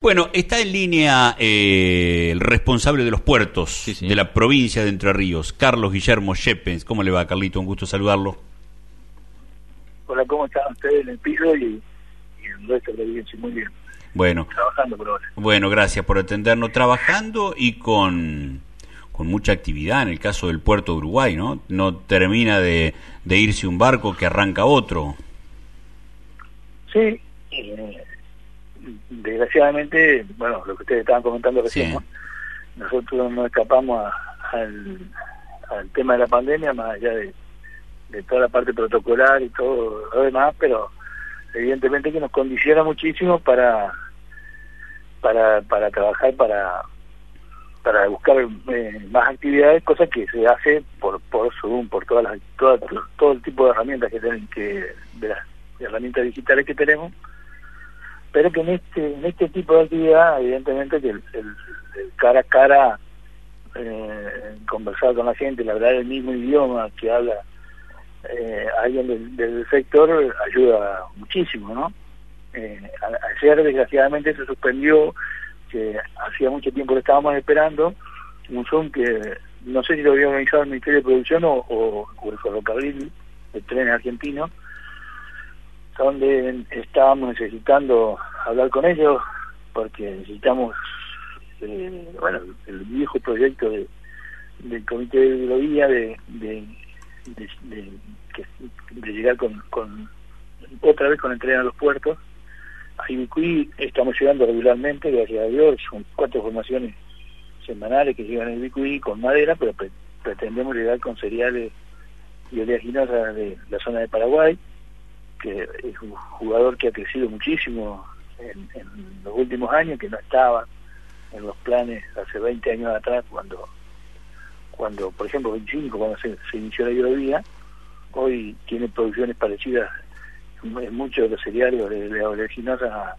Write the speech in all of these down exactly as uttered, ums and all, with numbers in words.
Bueno, está en línea eh, el responsable de los puertos sí, sí. de la provincia de Entre Ríos, Carlos Guillermo Yepes. ¿Cómo le va, Carlito? Un gusto saludarlo. Hola, ¿cómo están ustedes en el piso y, y el resto de la audiencia? Muy bien. Bueno, trabajando por ahora. Bueno, gracias por atendernos. Trabajando y con, con mucha actividad en el caso del puerto de Uruguay, ¿no? No termina de, de irse un barco que arranca otro. Sí, eh, desgraciadamente, bueno, lo que ustedes estaban comentando recién, sí. ¿no? Nosotros no escapamos a, al, al tema de la pandemia, más allá de, de toda la parte protocolar y todo lo demás, pero evidentemente que nos condiciona muchísimo para para para trabajar para para buscar eh, más actividades, cosas que se hace por por Zoom, por todas las toda, todo el tipo de herramientas que tienen que de las herramientas digitales que tenemos, pero que en este en este tipo de actividad evidentemente que el, el, el cara a cara, eh, conversar con la gente, hablar el mismo idioma que habla eh, alguien del, del sector ayuda muchísimo, ¿no? Eh, ayer desgraciadamente se suspendió, que hacía mucho tiempo que estábamos esperando, un Zoom que no sé si lo había organizado el Ministerio de Producción o, o, o el Ferrocarril, el tren argentino, donde estábamos necesitando hablar con ellos porque necesitamos eh, bueno, el viejo proyecto de, del Comité de Hidrovía de, de, de, de, de, de llegar con, con otra vez con el tren a los puertos. A Ibicuí estamos llegando regularmente, gracias a Dios, son cuatro formaciones semanales que llegan a Ibicuí con madera, pero pre pretendemos llegar con cereales y oleaginosas de la zona de Paraguay, que es un jugador que ha crecido muchísimo en, en los últimos años, que no estaba en los planes hace veinte años atrás, cuando, cuando por ejemplo, veinticinco, cuando se, se inició la hidrovía. Hoy tiene producciones parecidas en muchos de los cereales de, de oleaginosas a,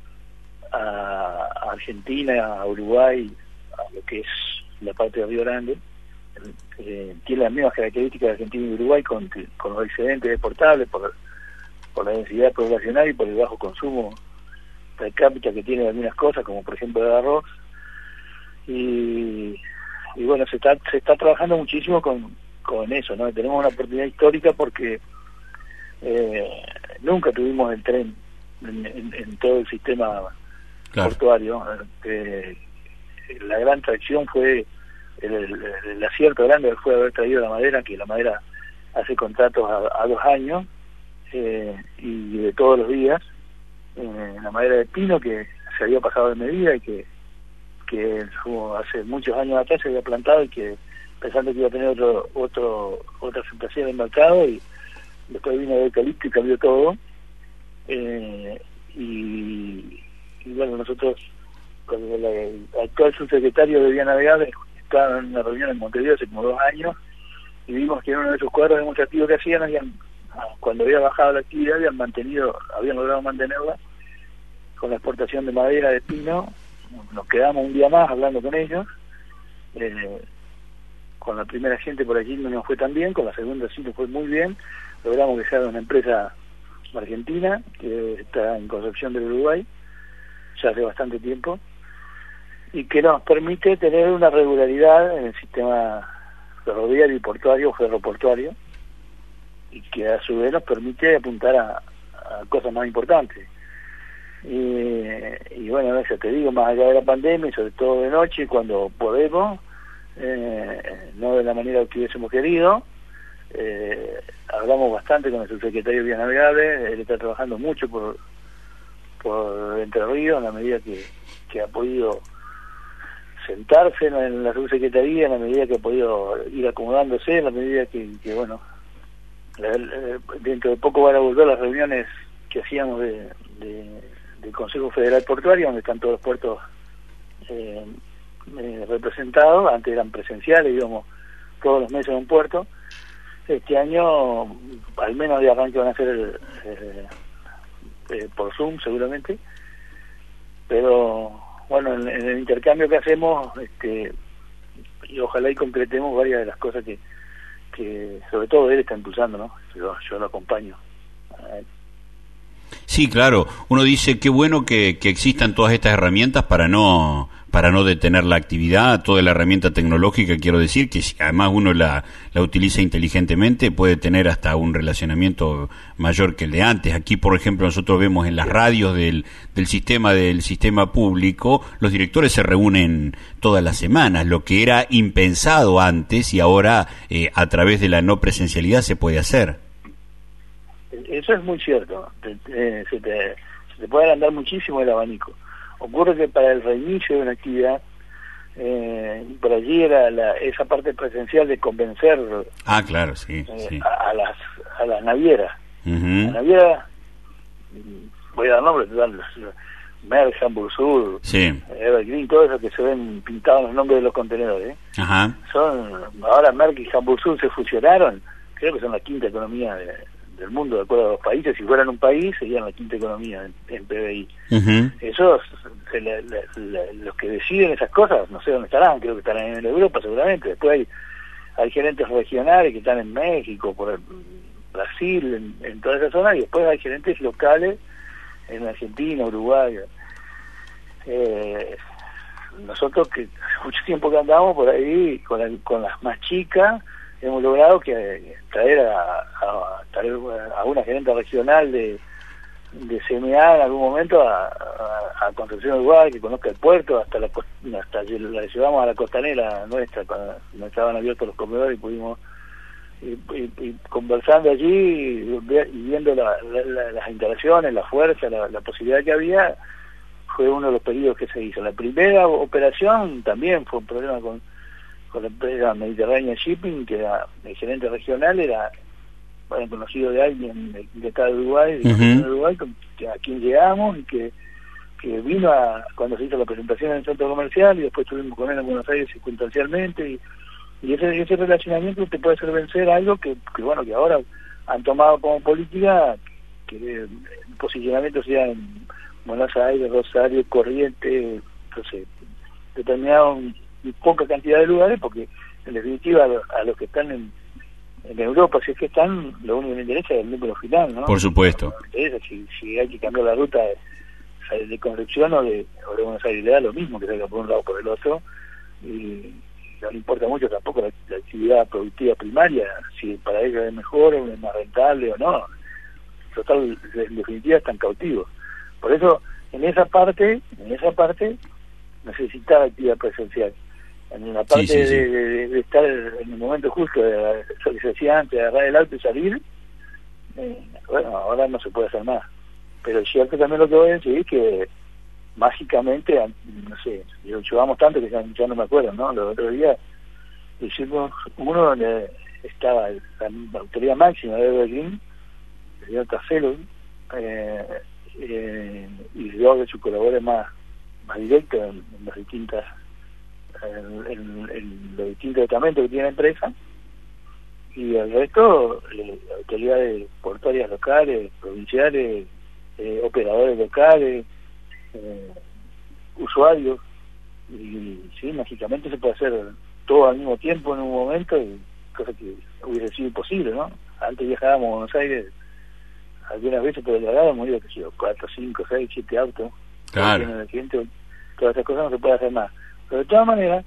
a, a Argentina, a Uruguay, a lo que es la parte de Río Grande. Eh, tiene las mismas características de Argentina y Uruguay, con, con los excedentes exportables por por la densidad poblacional y por el bajo consumo per cápita que tiene algunas cosas, como por ejemplo el arroz. Y, y bueno, se está se está trabajando muchísimo con, con eso, ¿no? Tenemos una oportunidad histórica porque eh, nunca tuvimos el tren en, en, en todo el sistema claro. portuario. Eh, la gran tracción fue, el, el, el acierto grande fue haber traído la madera, que la madera hace contratos a, a dos años, Eh, y de todos los días, eh, la madera de pino que se había pasado de medida y que que hace muchos años atrás se había plantado y que pensando que iba a tener otro otro otra aceptación en el mercado, y después vino el eucalipto y cambió todo. Eh, y, y bueno, nosotros con el, el actual subsecretario de Vía Navegable estaba en una reunión en Montevideo hace como dos años y vimos que en uno de esos cuadros demostrativos que hacían habían, cuando había bajado la actividad, habían mantenido, habían logrado mantenerla con la exportación de madera de pino. Nos quedamos un día más hablando con ellos. Eh, con la primera gente por allí no nos fue tan bien, con la segunda sí nos fue muy bien. Logramos que sea una empresa argentina que está en Concepción del Uruguay ya hace bastante tiempo y que nos permite tener una regularidad en el sistema ferroviario y portuario, ferroportuario, y que a su vez nos permite apuntar a, a cosas más importantes. Y, y bueno, ya te digo, más allá de la pandemia, y sobre todo de noche, cuando podemos, eh, no de la manera que hubiésemos querido, eh, hablamos bastante con el subsecretario de Vía Navegable. Él está trabajando mucho por, por Entre Ríos, en la medida que, que ha podido sentarse en la subsecretaría, en la medida que ha podido ir acomodándose, en la medida que, que bueno, dentro de poco van a volver las reuniones que hacíamos de, de, del Consejo Federal Portuario, donde están todos los puertos eh, eh, representados. Antes eran presenciales, íbamos todos los meses a un puerto. Este año, al menos de arranque, van a ser el, eh, eh, por Zoom seguramente, pero bueno, en, en el intercambio que hacemos, este, y ojalá y concretemos varias de las cosas que que sobre todo él está impulsando, ¿no? Yo, yo lo acompaño a él. Sí. Sí, claro. Uno dice qué bueno que, que existan todas estas herramientas para no para no detener la actividad, toda la herramienta tecnológica, quiero decir, que si además uno la, la utiliza inteligentemente, puede tener hasta un relacionamiento mayor que el de antes. Aquí, por ejemplo, nosotros vemos en las radios del, del sistema del sistema público, los directores se reúnen todas las semanas, lo que era impensado antes y ahora eh, a través de la no presencialidad se puede hacer. Eso es muy cierto. Te, te, se, te, se te puede agrandar muchísimo el abanico. Ocurre que para el reinicio de una actividad, eh, por allí era la, esa parte presencial de convencer ah, claro, sí, eh, sí. A, a las a las navieras. Uh-huh. La naviera, voy a dar nombres, Merck, Hamburg Sur, sí. Evergreen, todo eso que se ven pintados los nombres de los contenedores. ¿eh? Ajá. Son, ahora Merck y Hamburg Sur se fusionaron, creo que son la quinta economía de, del mundo, de acuerdo a los países. Si fueran un país, serían la quinta economía en, en P B I. Uh-huh. Esos, la, la, la, los que deciden esas cosas, no sé dónde estarán, creo que estarán en Europa seguramente. Después hay, hay gerentes regionales que están en México, por el, Brasil, en, en toda esa zona, y después hay gerentes locales en Argentina, Uruguay. Eh, nosotros, que hace mucho tiempo que andamos por ahí con, la, con las más chicas, hemos logrado que traer a, a, traer a una gerente regional de, de C M A en algún momento a, a, a Concepción, Uruguay, que conozca el puerto, hasta la hasta la llevamos a la costanera nuestra, cuando no estaban abiertos los comedores y pudimos y, y, y conversando allí y viendo la, la, la, las instalaciones, la fuerza, la, la posibilidad que había, fue uno de los pedidos que se hizo. La primera operación también fue un problema con con la empresa Mediterránea Shipping, que era el gerente regional, era bueno, conocido de alguien de, de acá de Uruguay, de, uh-huh. de Uruguay, a quien llegamos y que, que vino a, cuando se hizo la presentación en el centro comercial, y después estuvimos con él en Buenos Aires circunstancialmente, y, y ese, ese relacionamiento te puede hacer vencer algo que, que bueno, que ahora han tomado como política, que el posicionamiento sea en Buenos Aires, Rosario, Corrientes, entonces determinado y poca cantidad de lugares, porque en definitiva a, lo, a los que están en, en Europa, si es que están, lo único que me interesa es el número final, ¿no? Por supuesto. No me interesa si, si hay que cambiar la ruta de, de Concepción o de, o de Buenos Aires, le da lo mismo que salga por un lado o por el otro, y no le importa mucho tampoco la, la actividad productiva primaria, si para ellos es mejor o es más rentable o no. Total, en definitiva están cautivos. Por eso, en esa parte, en esa parte, necesitaba actividad presencial. En la parte sí, sí, sí. De, de, de estar en el momento justo, de lo que se decía antes, de agarrar el auto y salir, eh, bueno, ahora no se puede hacer más. Pero es cierto también lo que voy a decir, que mágicamente, no sé, llevamos tanto que ya, ya no me acuerdo, ¿no? Los otros días hicimos uno donde estaba la, la autoridad máxima de Evergreen, el señor Cafelo, eh, eh, y dos de sus colaboradores más, más directos en, en las distintas En, en, en los distintos departamentos que tiene la empresa, y el resto eh, autoridades portuarias locales, provinciales, eh, operadores locales, eh, usuarios, y sí, mágicamente se puede hacer todo al mismo tiempo en un momento, y cosa que hubiese sido imposible, ¿no? Antes viajábamos a Buenos Aires algunas veces por el lado, hemos ido, que sé yo, cuatro, cinco, seis, siete autos, claro. Gente, todas esas cosas no se puede hacer más. Pero de todas maneras,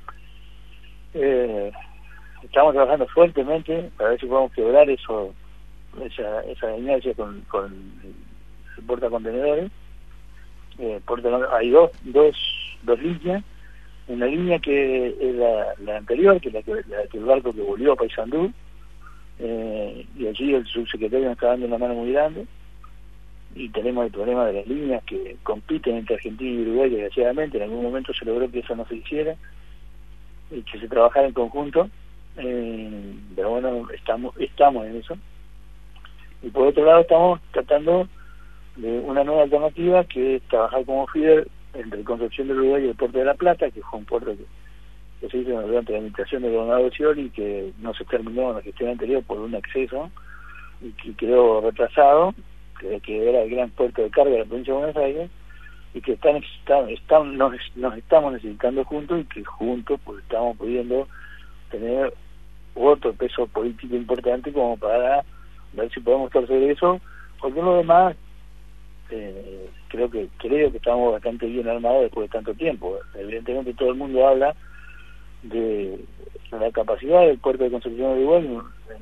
eh, estamos trabajando fuertemente para ver si podemos quebrar eso, esa, esa inercia con, con el portacontenedores. Eh, porta, hay dos, dos, dos líneas. Una línea que es la, la anterior, que es la que, la que el barco que volvió a Paysandú, eh, y allí el subsecretario nos está dando una mano muy grande. Y tenemos el problema de las líneas que compiten entre Argentina y Uruguay, desgraciadamente. En algún momento se logró que eso no se hiciera y que se trabajara en conjunto, eh, pero bueno, estamos estamos en eso. Y por otro lado estamos tratando de una nueva alternativa, que es trabajar como feeder entre Concepción del Uruguay y el Puerto de la Plata, que fue un puerto que, que se hizo durante la administración del gobernador Scioli, que no se terminó en la gestión anterior por un acceso y que quedó retrasado, que era el gran puerto de carga de la provincia de Buenos Aires, y que están, están, están nos, nos estamos necesitando juntos, y que juntos pues estamos pudiendo tener otro peso político importante como para ver si podemos torcer eso, porque lo demás eh, creo que creo que estamos bastante bien armados después de tanto tiempo. Evidentemente todo el mundo habla de la capacidad del puerto de Concepción del Uruguay.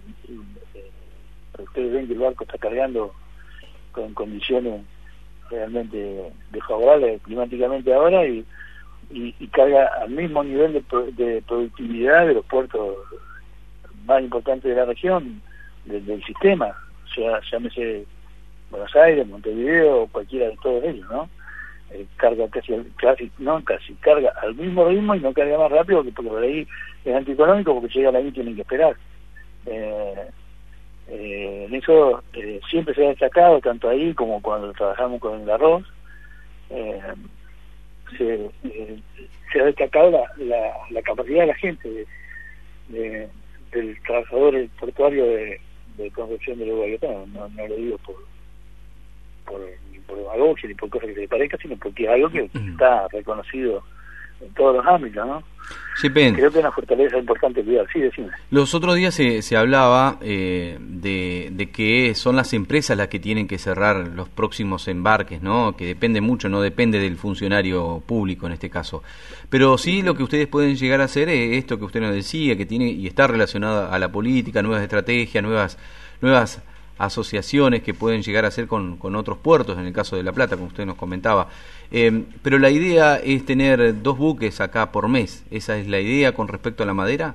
Ustedes ven que el barco está cargando con condiciones realmente desfavorables climáticamente ahora y, y, y carga al mismo nivel de, de productividad de los puertos más importantes de la región, de, del sistema, o sea, llámese Buenos Aires, Montevideo, o cualquiera de todos ellos, ¿no? Eh, carga casi, casi, no casi, carga al mismo ritmo y no carga más rápido, porque por ahí es antieconómico, porque llega la ahí y tienen que esperar. Eh, eh, en eso eh, siempre se ha destacado, tanto ahí como cuando trabajamos con el arroz, eh, se, eh, se ha destacado la, la, la capacidad de la gente, de, de, del trabajador portuario de, de Concepción del Uruguay. No, no, no lo digo por por, ni por demagogia ni por cosas que se le parezca, sino porque es algo que está reconocido en todos los ámbitos, ¿no? Sí, Pen. Creo que es una fortaleza importante cuidar. Sí, decime. Los otros días se, se hablaba eh, de, de que son las empresas las que tienen que cerrar los próximos embarques, ¿no? Que depende mucho, no depende del funcionario público en este caso. Pero sí, lo que ustedes pueden llegar a hacer es esto que usted nos decía, que tiene y está relacionado a la política, nuevas estrategias, nuevas nuevas asociaciones que pueden llegar a hacer con, con otros puertos, en el caso de La Plata, como usted nos comentaba. Eh, pero la idea es tener dos buques acá por mes. ¿Esa es la idea con respecto a la madera?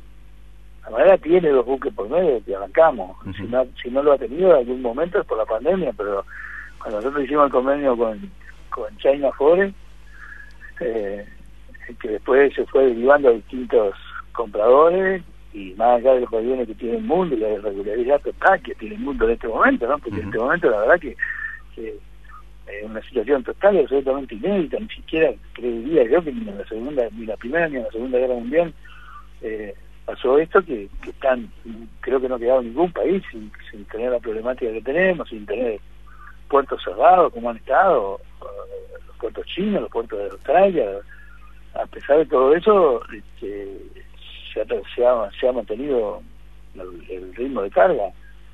La madera tiene dos buques por mes desde que arrancamos. Uh-huh. Si no, si no lo ha tenido en algún momento es por la pandemia, pero cuando nosotros hicimos el convenio con, con China Forest, eh, que después se fue derivando a distintos compradores, y más allá de los aviones que tiene el mundo y la irregularidad total que tiene el mundo en este momento, ¿no? Porque uh-huh. en este momento la verdad que, que es una situación total y absolutamente inédita, ni siquiera creería yo que ni en la segunda, ni la primera ni en la segunda guerra mundial eh, pasó esto, que, que están, creo que no ha quedado ningún país sin, sin tener la problemática que tenemos, sin tener puertos cerrados como han estado, los puertos chinos, los puertos de Australia. A pesar de todo eso, este, Se ha, se, ha, se ha mantenido el, el ritmo de carga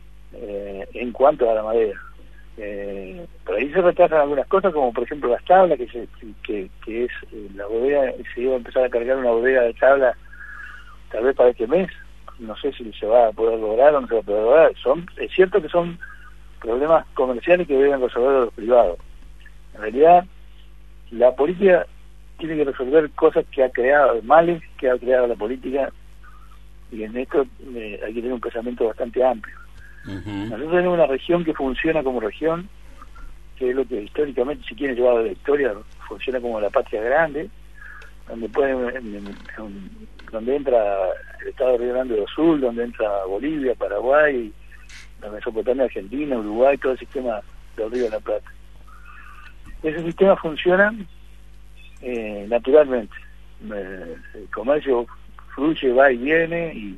eh, en cuanto a la madera. Eh, por ahí se retrasan algunas cosas, como por ejemplo las tablas, que, se, que, que es eh, la bodega, se iba a empezar a cargar una bodega de tabla tal vez para este mes. No sé si se va a poder lograr o no se va a poder lograr. Son, es cierto que son problemas comerciales que deben resolver los privados. En realidad, la política tiene que resolver cosas que ha creado, males que ha creado la política, y en esto eh, hay que tener un pensamiento bastante amplio. Uh-huh. Nosotros tenemos una región que funciona como región, que es lo que históricamente, si quieren llevar a la historia, funciona como la patria grande, donde pueden, en, en, en, donde entra el estado de Río Grande do Sul, donde entra Bolivia, Paraguay, la Mesopotamia, Argentina, Uruguay, todo el sistema del Río de la Plata. Ese sistema funciona Eh, naturalmente. Eh, el comercio fluye, va y viene, y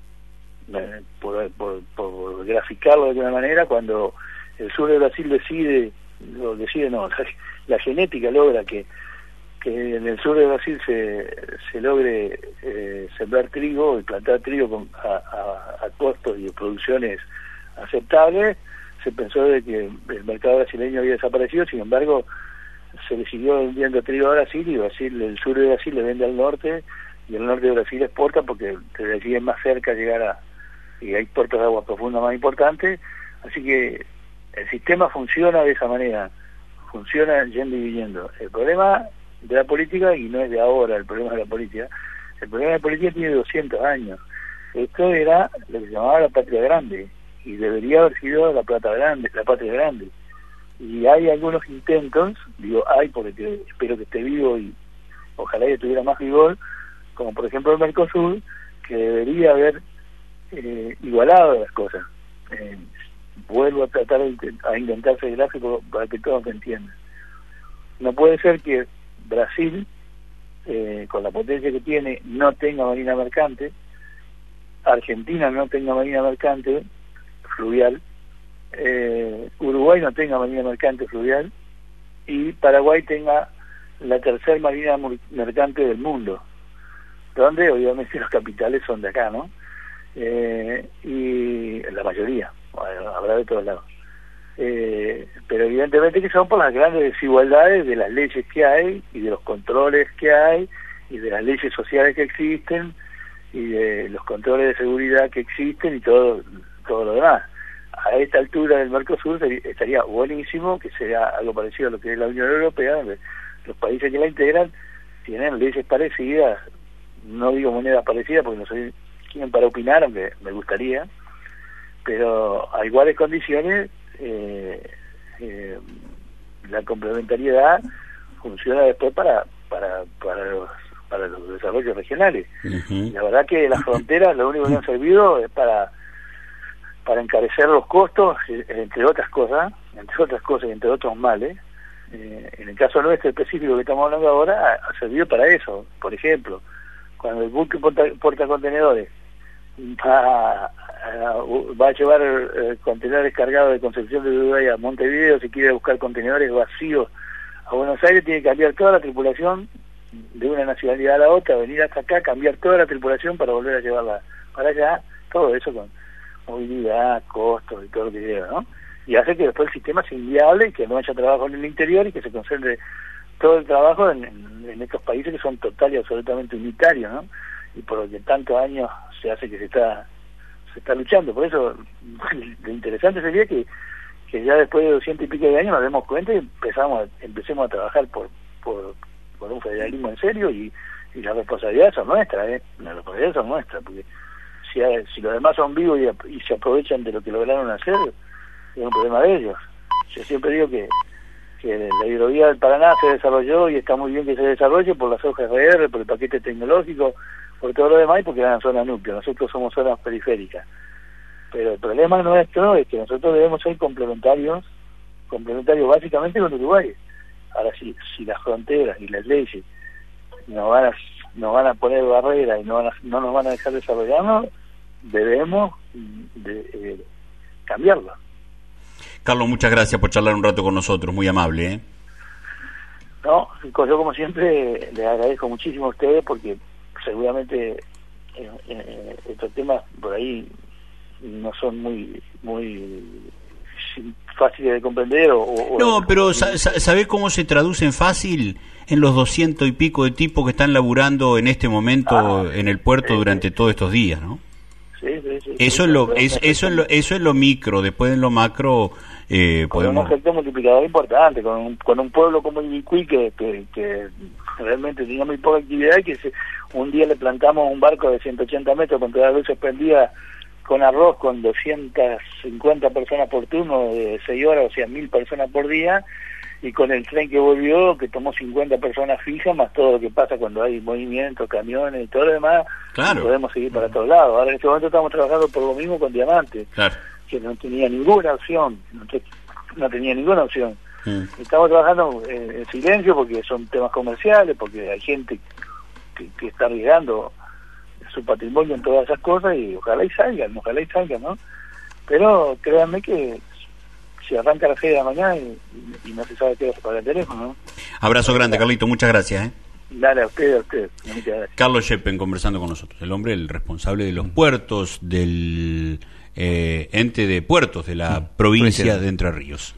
eh, por, por, por graficarlo de alguna manera, cuando el sur de Brasil decide, lo decide no, la, la genética logra que, que en el sur de Brasil se, se logre eh, sembrar trigo y plantar trigo con, a, a, a costos y producciones aceptables, se pensó de que el mercado brasileño había desaparecido. Sin embargo, se le siguió vendiendo trigo a Brasil, y Brasil, el sur de Brasil le vende al norte, y el norte de Brasil exporta, porque desde allí es más cerca llegar a, y hay puertos de agua profunda más importantes. Así que el sistema funciona de esa manera, funciona yendo y viniendo. El problema de la política, y no es de ahora el problema de la política, el problema de la política tiene doscientos años. Esto era lo que se llamaba la patria grande, y debería haber sido la plata grande, la patria grande. Y hay algunos intentos, digo hay porque te, espero que esté vivo y ojalá que tuviera más vigor, como por ejemplo el Mercosur, que debería haber eh, igualado las cosas. Eh, vuelvo a tratar de, a intentar ser gráfico para que todos me entiendan. No puede ser que Brasil, eh, con la potencia que tiene, no tenga marina mercante, Argentina no tenga marina mercante fluvial, Eh, Uruguay no tenga marina mercante fluvial, y Paraguay tenga la tercera marina mercante del mundo, donde obviamente los capitales son de acá, ¿no? Eh, y la mayoría, bueno, habrá de todos lados. eh, pero evidentemente que son por las grandes desigualdades de las leyes que hay y de los controles que hay y de las leyes sociales que existen y de los controles de seguridad que existen y todo todo lo demás. A esta altura del Mercosur sería, estaría buenísimo que sea algo parecido a lo que es la Unión Europea, donde los países que la integran tienen leyes parecidas, no digo monedas parecidas porque no soy quien para opinar, aunque me gustaría, pero a iguales condiciones eh, eh, la complementariedad funciona después para para para los para los desarrollos regionales. Uh-huh. La verdad que las fronteras lo único que han servido es para para encarecer los costos, entre otras cosas, entre otras cosas y entre otros males. Eh, en el caso nuestro específico que estamos hablando ahora, ha, ha servido para eso. Por ejemplo, cuando el buque porta, porta contenedores va a, va a llevar eh, contenedores cargados de Concepción de Uruguay a Montevideo, si quiere buscar contenedores vacíos a Buenos Aires, tiene que cambiar toda la tripulación de una nacionalidad a la otra, venir hasta acá, cambiar toda la tripulación para volver a llevarla para allá, todo eso con movilidad, costos y todo lo que lleva, ¿no? Y hace que después el sistema sea inviable y que no haya trabajo en el interior y que se concentre todo el trabajo en, en, en estos países que son total y absolutamente unitarios, ¿no? Y por lo que tantos años se hace que se está se está luchando. Por eso lo interesante sería que, que ya después de doscientos y pico de años nos demos cuenta y empezamos a, empecemos a trabajar por, por, por un federalismo en serio y, y las responsabilidades son nuestras, ¿eh? Las responsabilidades son nuestras, porque si, hay, si los demás son vivos y, y se aprovechan de lo que lograron hacer, es un problema de ellos. Yo siempre digo que, que la hidrovía del Paraná se desarrolló y está muy bien que se desarrolle por las hojas R R, por el paquete tecnológico, por todo lo demás y porque eran zona núcleo. Nosotros somos zonas periféricas. Pero el problema nuestro es que nosotros debemos ser complementarios, complementarios básicamente con Uruguay. Ahora, si, si las fronteras y las leyes nos van a, nos van a poner barreras y no, van a, no nos van a dejar desarrollarnos, debemos de, eh, cambiarlo. Carlos, muchas gracias por charlar un rato con nosotros, muy amable, ¿eh? No, yo como siempre les agradezco muchísimo a ustedes porque seguramente eh, eh, estos temas por ahí no son muy muy fáciles de comprender o, o no, pero ¿sabés cómo se traducen fácil en los doscientos y pico de tipos que están laburando en este momento ah, en el puerto sí, durante sí. todos estos días, ¿no? Sí, sí, sí, eso sí, es lo es, eso es lo eso es lo micro. Después en lo macro eh, con podemos un efecto multiplicador importante, con un, con un pueblo como el Ibicuí que, que que realmente tenía muy poca actividad y que se, un día le plantamos un barco de ciento ochenta metros con todas las luces prendidas con arroz con doscientas cincuenta personas por turno de seis horas, o sea mil personas por día, y con el tren que volvió, que tomó cincuenta personas fijas, más todo lo que pasa cuando hay movimientos, camiones y todo lo demás, claro. podemos seguir para todos lados. Ahora en este momento estamos trabajando por lo mismo con Diamante, claro. que no tenía ninguna opción, no, te, no tenía ninguna opción. Mm. Estamos trabajando en, en silencio porque son temas comerciales, porque hay gente que, que está arriesgando su patrimonio en todas esas cosas y ojalá y salgan, ojalá y salgan, ¿no? Pero créanme que si arranca a las seis de la mañana y, y no se sabe qué hacer para el teléfono, ¿no? Abrazo grande, Carlito, muchas gracias, ¿eh? Dale, a usted, a usted. Muchas gracias. Carlos Sheppen conversando con nosotros, el hombre, el responsable de los puertos, del eh, ente de puertos de la provincia de Entre Ríos.